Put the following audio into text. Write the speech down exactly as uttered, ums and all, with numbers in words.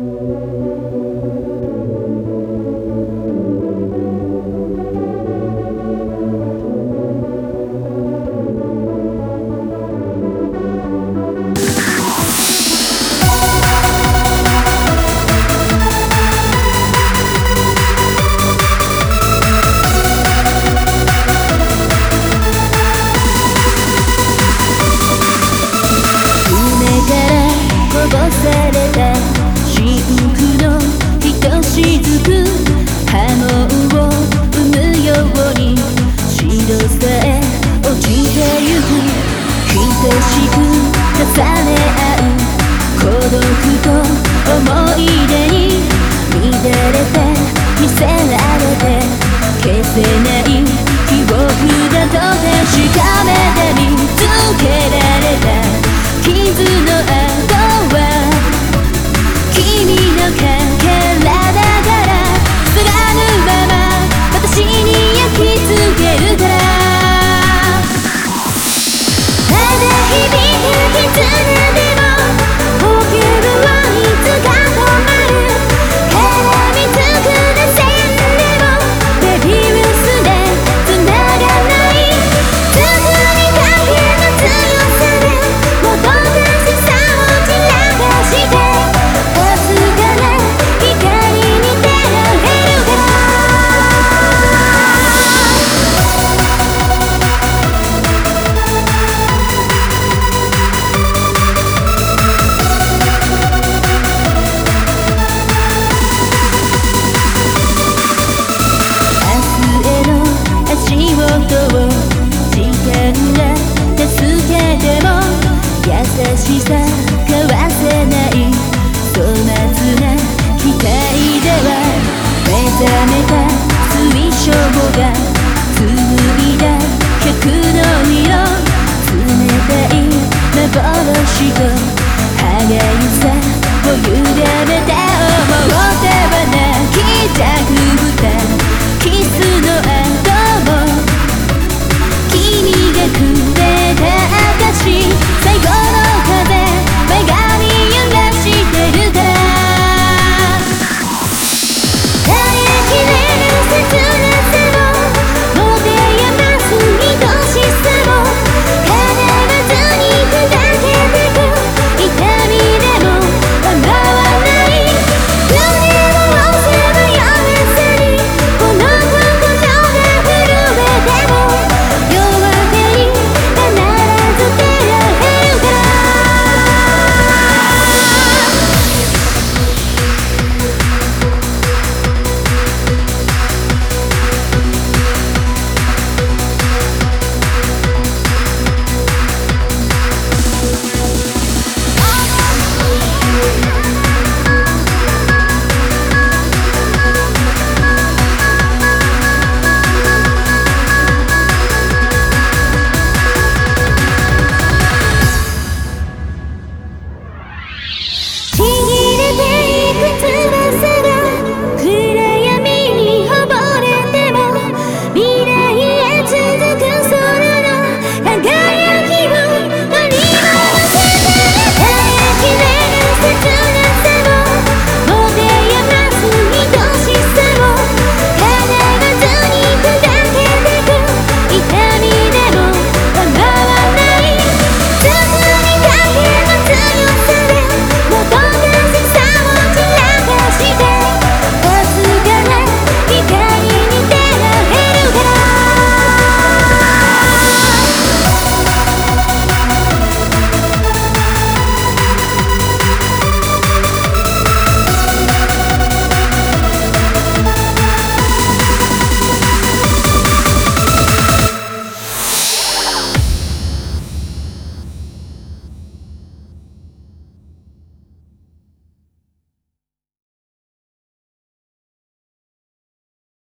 しく重ね合う孤独と思い出に乱れて見せられて消せない記憶だと確かめて見つけられた傷の跡は君のかけらだから貫ぬまま私に焼き付けるから優しさ交わせない粗末な期待では目覚めた水晶が紡いだ客の色冷たい幻と歯がゆさ